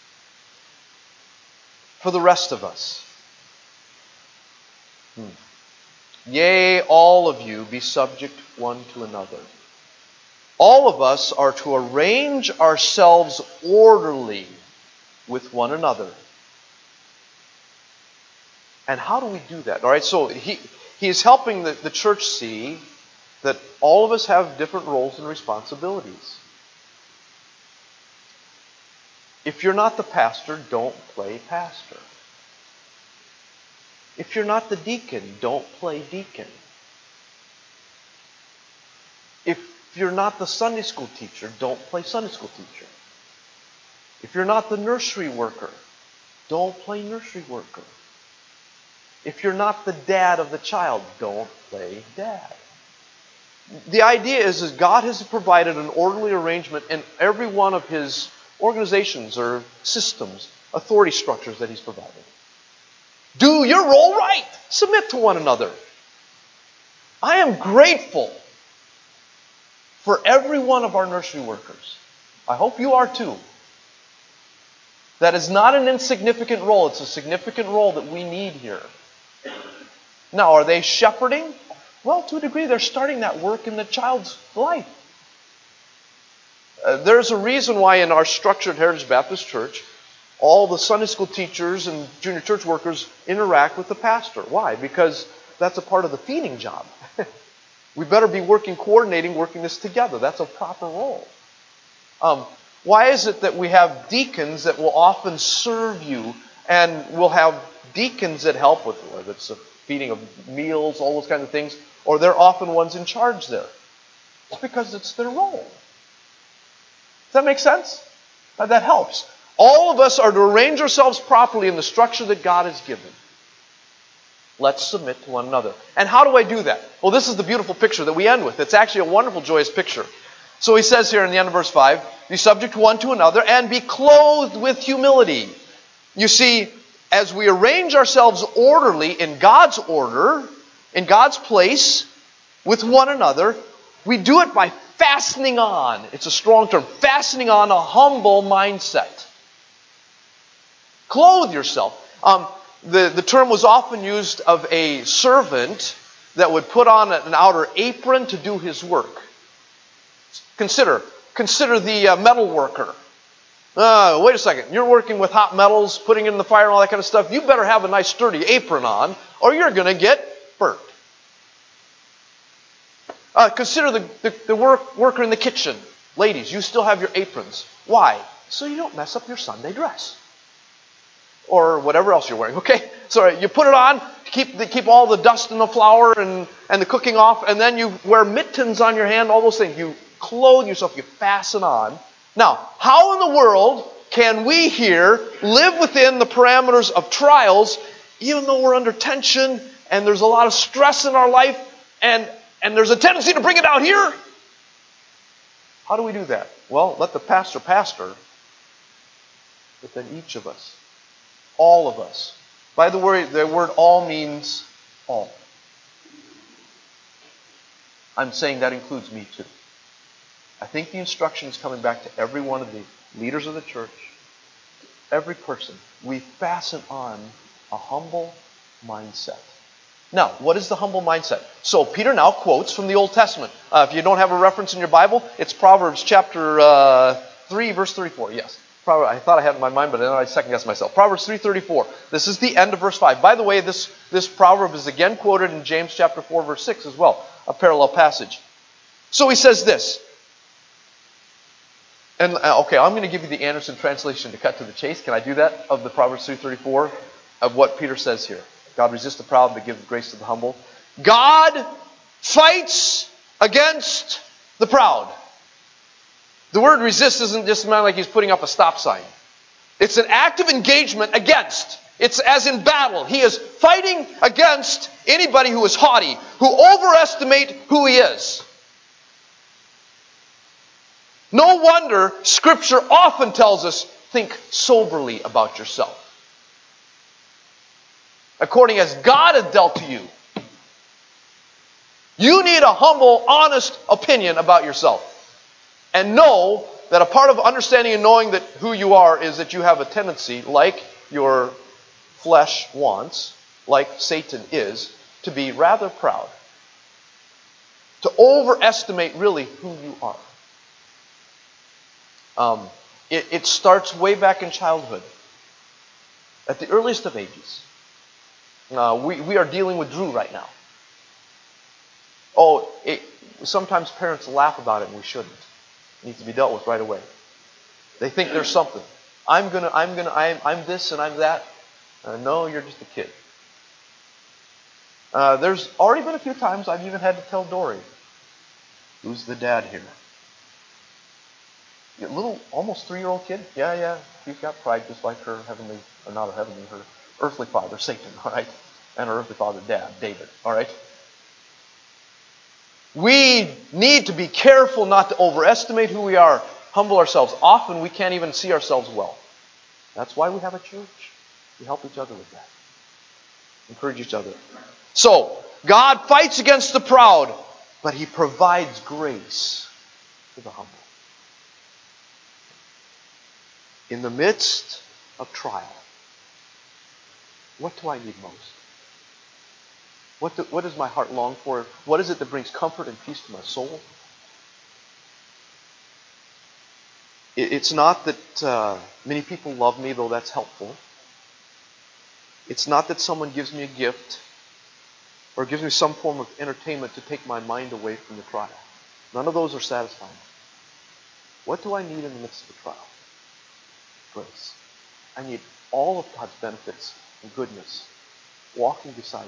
for the rest of us, hmm, yea, all of you be subject one to another. All of us are to arrange ourselves orderly with one another. And how do we do that? All right, so he, he is helping the, the church see that all of us have different roles and responsibilities. If you're not the pastor, don't play pastor. If you're not the deacon, don't play deacon. If you're not the Sunday school teacher, don't play Sunday school teacher. If you're not the nursery worker, don't play nursery worker. If you're not the dad of the child, don't play dad. The idea is, is God has provided an orderly arrangement in every one of His organizations or systems, authority structures that He's provided. Do your role right. Submit to one another. I am grateful for every one of our nursery workers. I hope you are too. That is not an insignificant role. It's a significant role that we need here. Now, are they shepherding? Well, to a degree, they're starting that work in the child's life. Uh, there's a reason why in our structured Heritage Baptist Church, all the Sunday school teachers and junior church workers interact with the pastor. Why? Because that's a part of the feeding job. We better be working, coordinating, working this together. That's a proper role. Um, why is it that we have deacons that will often serve you, and we'll have deacons that help with whether it's the feeding of meals, all those kinds of things, or they're often ones in charge there? It's because it's their role. Does that make sense? That helps. All of us are to arrange ourselves properly in the structure that God has given. Let's submit to one another. And how do I do that? Well, this is the beautiful picture that we end with. It's actually a wonderful, joyous picture. So he says here in the end of verse five, be subject one to another and be clothed with humility. You see, as we arrange ourselves orderly in God's order, in God's place, with one another, we do it by fastening on. It's a strong term. Fastening on a humble mindset. Clothe yourself. Um, the, the term was often used of a servant that would put on an outer apron to do his work. Consider, consider the uh, metal worker. Uh, wait a second. You're working with hot metals, putting it in the fire and all that kind of stuff. You better have a nice sturdy apron on, or you're going to get burnt. Uh, consider the, the, the work, worker in the kitchen. Ladies, you still have your aprons. Why? So you don't mess up your Sunday dress. Or whatever else you're wearing, okay? So you put it on to keep, to keep all the dust and the flour and, and the cooking off, and then you wear mittens on your hand, all those things. You clothe yourself, you fasten on. Now, how in the world can we here live within the parameters of trials, even though we're under tension and there's a lot of stress in our life, and, and there's a tendency to bring it out here? How do we do that? Well, let the pastor pastor, but then each of us, all of us. By the way, the word all means all. I'm saying that includes me too. I think the instruction is coming back to every one of the leaders of the church, every person. We fasten on a humble mindset. Now, what is the humble mindset? So Peter now quotes from the Old Testament. Uh, if you don't have a reference in your Bible, it's Proverbs chapter uh, three, verse thirty-four. Yes. I thought I had it in my mind, but then I second-guessed myself. Proverbs three thirty-four. This is the end of verse five. By the way, this, this proverb is again quoted in James chapter four, verse six as well, a parallel passage. So he says this. And okay, I'm going to give you the Anderson translation to cut to the chase. Can I do that? Of the Proverbs three thirty-four, of what Peter says here. God resists the proud, but gives grace to the humble. God fights against the proud. The word resist isn't just meant like he's putting up a stop sign. It's an active engagement against. It's as in battle. He is fighting against anybody who is haughty, who overestimate who he is. No wonder Scripture often tells us, think soberly about yourself. According as God has dealt to you. You need a humble, honest opinion about yourself. And know that a part of understanding and knowing that who you are is that you have a tendency, like your flesh wants, like Satan is, to be rather proud. To overestimate really who you are. Um, it, it starts way back in childhood. At the earliest of ages. Uh, we, we are dealing with Drew right now. Oh, it, sometimes parents laugh about it and we shouldn't. It needs to be dealt with right away. They think there's something. I'm gonna, I'm gonna, I'm, I'm this and I'm that. Uh, no, you're just a kid. Uh, there's already been a few times I've even had to tell Dory, who's the dad here? A little, almost three-year-old kid. Yeah, yeah, she's got pride just like her heavenly, or not her heavenly, her earthly father, Satan, all right? And her earthly father, Dad, David, all right? We need to be careful not to overestimate who we are, humble ourselves. Often we can't even see ourselves well. That's why we have a church. We help each other with that. Encourage each other. So, God fights against the proud, but He provides grace to the humble. In the midst of trial, what do I need most? What, do, what does my heart long for? What is it that brings comfort and peace to my soul? It, it's not that uh, many people love me, though that's helpful. It's not that someone gives me a gift or gives me some form of entertainment to take my mind away from the trial. None of those are satisfying. What do I need in the midst of a trial? Grace. I need all of God's benefits and goodness walking beside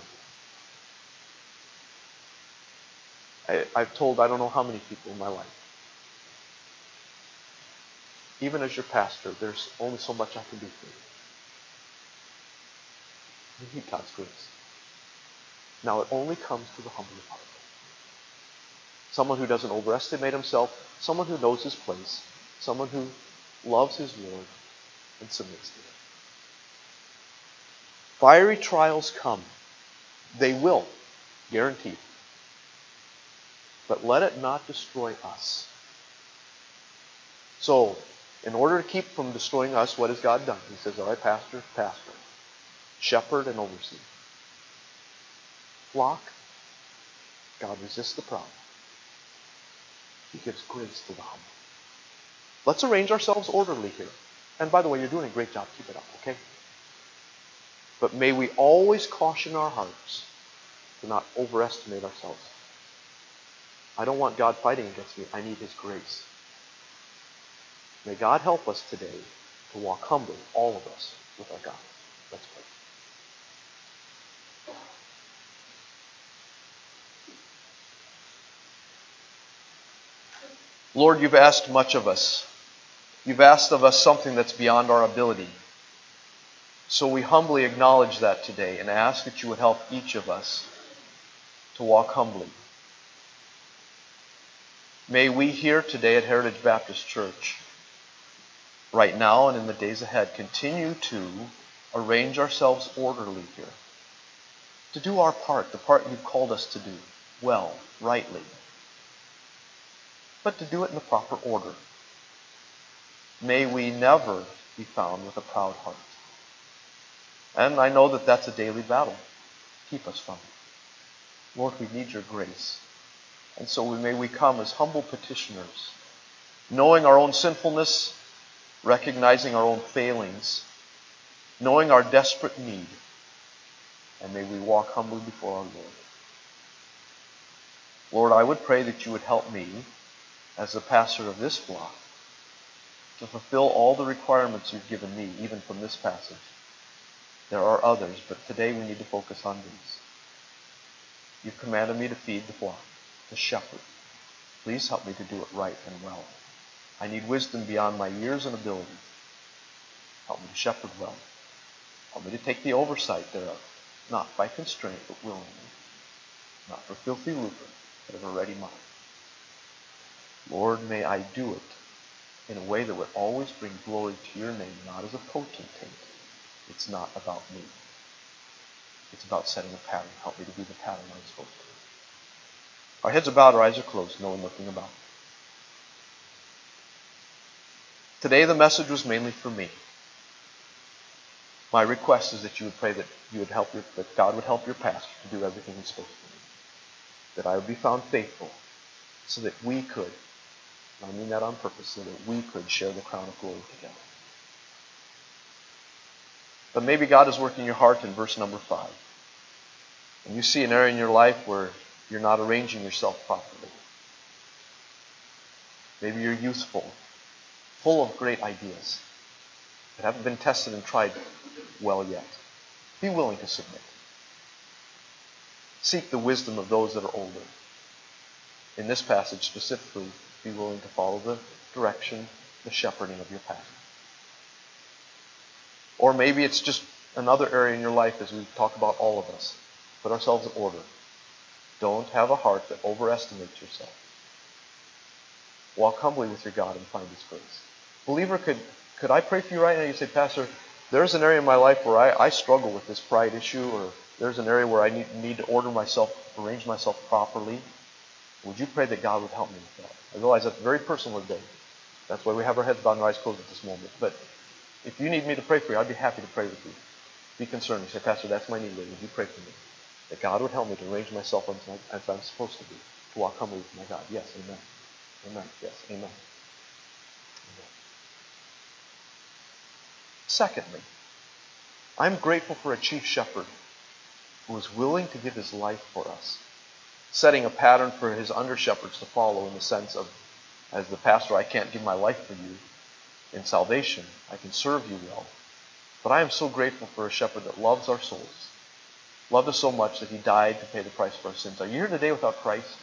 me. I, I've told I don't know how many people in my life. Even as your pastor, there's only so much I can do for you. You need God's grace. Now it only comes to the humble heart. Someone who doesn't overestimate himself, someone who knows his place, someone who loves his Lord and submits to him. Fiery trials come. They will, guaranteed. But let it not destroy us. So, in order to keep from destroying us, what has God done? He says, all right, pastor, pastor, shepherd, and overseer. Flock, God resists the proud. He gives grace to the humble. Let's arrange ourselves orderly here. And by the way, you're doing a great job. Keep it up, okay? But may we always caution our hearts to not overestimate ourselves. I don't want God fighting against me. I need His grace. May God help us today to walk humbly, all of us, with our God. Let's pray. Lord, you've asked much of us. You've asked of us something that's beyond our ability. So we humbly acknowledge that today and ask that you would help each of us to walk humbly. May we here today at Heritage Baptist Church, right now and in the days ahead, continue to arrange ourselves orderly here. To do our part, the part you've called us to do, well, rightly. but to do it in the proper order. May we never be found with a proud heart. And I know that that's a daily battle. Keep us from it. Lord, we need your grace. And so we, may we come as humble petitioners, knowing our own sinfulness, recognizing our own failings, knowing our desperate need, and may we walk humbly before our Lord. Lord, I would pray that you would help me, as the pastor of this flock, to fulfill all the requirements you've given me, even from this passage. There are others, but today we need to focus on these. You've commanded me to feed the flock, to shepherd. Please help me to do it right and well. I need wisdom beyond my years and ability. Help me to shepherd well. Help me to take the oversight thereof, not by constraint, but willingly. Not for filthy lucre, but of a ready mind. Lord, may I do it in a way that would always bring glory to your name, not as a potentate. It's not about me. It's about setting a pattern. Help me to be the pattern I'm supposed to be. Our heads are bowed, our eyes are closed, no one looking about. Today the message was mainly for me. My request is that you would pray that you would help your, that God would help your pastor to do everything he's supposed to do. That I would be found faithful so that we could, and I mean that on purpose, so that we could share the crown of glory together. But maybe God is working your heart in verse number five. And you see an area in your life where you're not arranging yourself properly. Maybe you're youthful, full of great ideas that haven't been tested and tried well yet. Be willing to submit. Seek the wisdom of those that are older. In this passage specifically, be willing to follow the direction, the shepherding of your pastor. Or maybe it's just another area in your life, as we talk about all of us. Put ourselves in order. Don't have a heart that overestimates yourself. Walk humbly with your God and find his grace. Believer, could, could I pray for you right now? You say, Pastor, there's an area in my life where I, I struggle with this pride issue, or there's an area where I need, need to order myself, arrange myself properly. Would you pray that God would help me with that? I realize that's very personal today. That's why we have our heads bowed and our eyes closed at this moment. But if you need me to pray for you, I'd be happy to pray with you. Be concerned. You say, Pastor, that's my need. Would you pray for me? That God would help me to arrange myself as I'm supposed to be, to walk humbly with my God. Yes, amen. Amen. Yes, amen. Amen. Secondly, I'm grateful for a chief shepherd who is willing to give his life for us, setting a pattern for his under-shepherds to follow, in the sense of, as the pastor, I can't give my life for you in salvation. I can serve you well. But I am so grateful for a shepherd that loves our souls, loved us so much that he died to pay the price for our sins. Are you here today without Christ?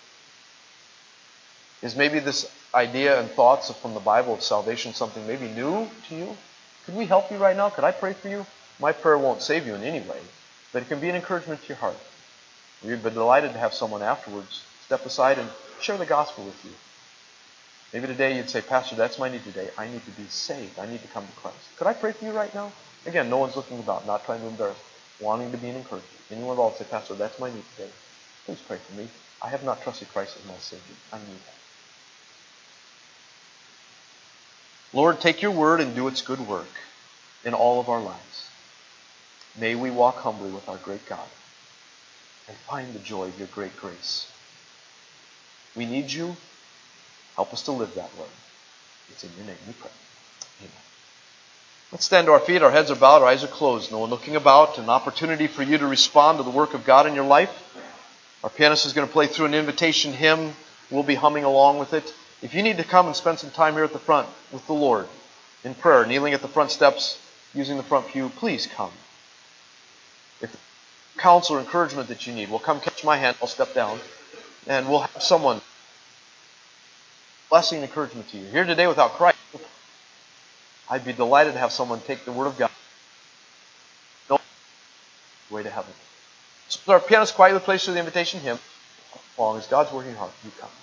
Is maybe this idea and thoughts from the Bible of salvation something maybe new to you? Could we help you right now? Could I pray for you? My prayer won't save you in any way, but it can be an encouragement to your heart. We'd be delighted to have someone afterwards step aside and share the gospel with you. Maybe today you'd say, Pastor, that's my need today. I need to be saved. I need to come to Christ. Could I pray for you right now? Again, no one's looking about, not trying to embarrass, wanting to be an encouragement. Anyone involved say, Pastor, that's my need today. Please pray for me. I have not trusted Christ as my Savior. I need that. Lord, take your word and do its good work in all of our lives. May we walk humbly with our great God and find the joy of your great grace. We need you. Help us to live that way. It's in your name we pray. Amen. Let's stand to our feet. Our heads are bowed. Our eyes are closed. No one looking about. An opportunity for you to respond to the work of God in your life. Our pianist is going to play through an invitation hymn. We'll be humming along with it. If you need to come and spend some time here at the front with the Lord in prayer, kneeling at the front steps, using the front pew, please come. If counsel or encouragement that you need, well, come catch my hand. I'll step down. And we'll have someone blessing and encouragement to you. Here today without Christ, I'd be delighted to have someone take the Word of God no way to heaven. So our pianist quietly plays through the invitation hymn. As long as God's working hard, you come.